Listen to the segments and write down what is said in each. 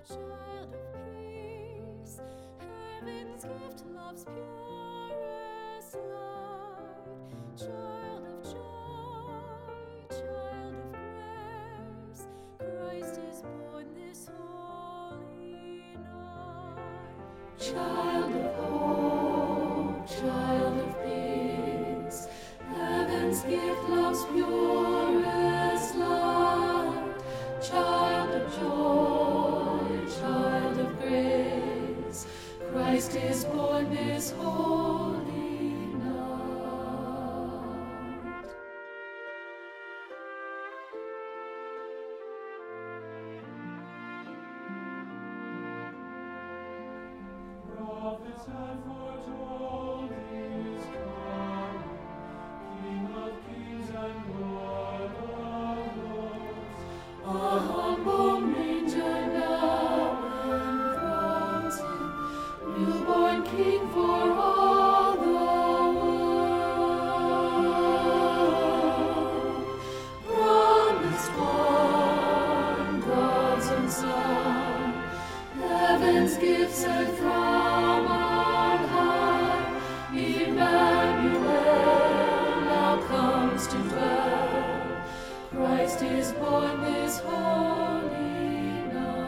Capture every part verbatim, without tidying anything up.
Child of peace, heaven's gift, love's purest light. Child of joy, child of grace, Christ is born this holy night. Child of hope, child of peace, heaven's gift, love's purest light. Child of joy, child of grace, Christ is born this holy night. Prophets had foretold his coming, King of kings and Lord of lords. A humble manger now enthrones him, newborn King for all the world. Promised one, God's own Son, heaven's gift sent from on high. Emmanuel now comes to dwell. Christ is born this holy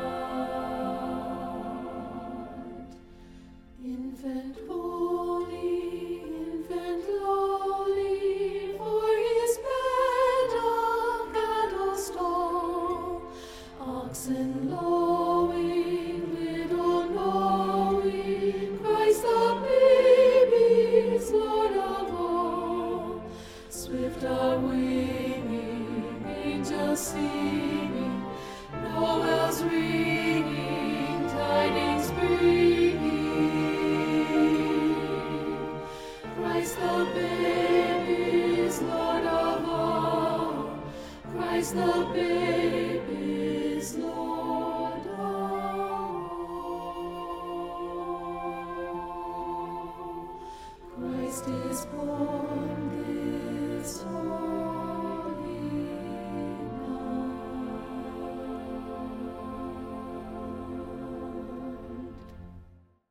night. Infant holy, infant lowly, for his bed a cattle stall. Oxen lowing, little knowing, Christ the baby is Lord of all. Swift are winging, angels singing, Noel's ringing, tidings bringing. Christ the baby is Lord of all. Christ the baby is Lord of all. Christ is born this morning.